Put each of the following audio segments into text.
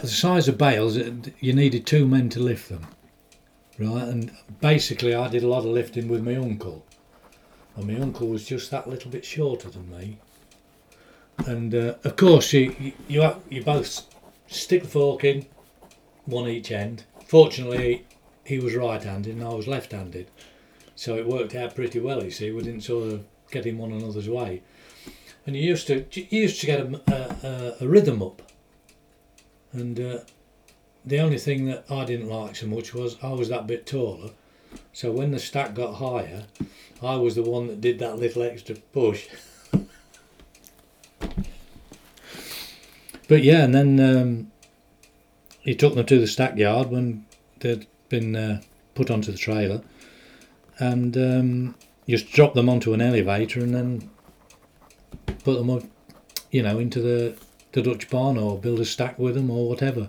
the size of bales, you needed 2 men to lift them, right? And basically I did a lot of lifting with my uncle, and my uncle was just that little bit shorter than me. And of course you both stick the fork in, one each end. Fortunately he was right-handed and I was left-handed, so it worked out pretty well, you see. We didn't sort of get in one another's way. And you used to get a rhythm up. And the only thing that I didn't like so much was I was that bit taller, so when the stack got higher, I was the one that did that little extra push. But yeah, and then he took them to the stack yard when they'd been put onto the trailer, and just dropped them onto an elevator and then put them up, into the Dutch barn, or build a stack with them or whatever.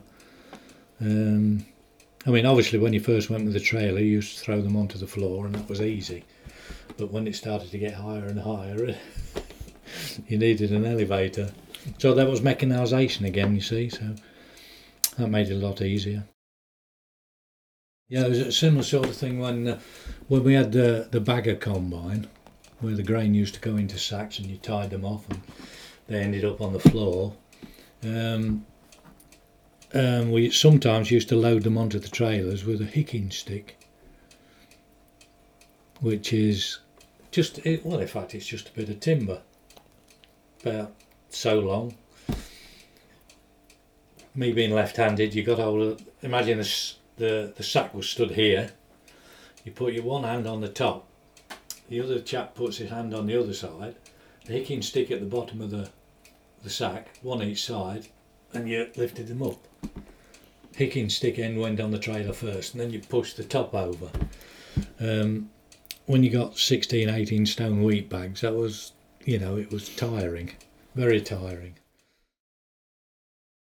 Obviously when you first went with the trailer you used to throw them onto the floor and that was easy, but when it started to get higher and higher you needed an elevator. So that was mechanisation again, you see, so that made it a lot easier. Yeah, it was a similar sort of thing when we had the bagger combine, where the grain used to go into sacks and you tied them off and they ended up on the floor. We sometimes used to load them onto the trailers with a hicking stick, which is in fact it's just a bit of timber, about so long. Me being left-handed, you got hold of, imagine the sack was stood here, you put your one hand on the top, the other chap puts his hand on the other side, the hicking stick at the bottom of the sack, one each side, and you lifted them up. Hicking stick end went on the trailer first, and then you pushed the top over. When you got 16, 18 stone wheat bags, that was, it was tiring, very tiring.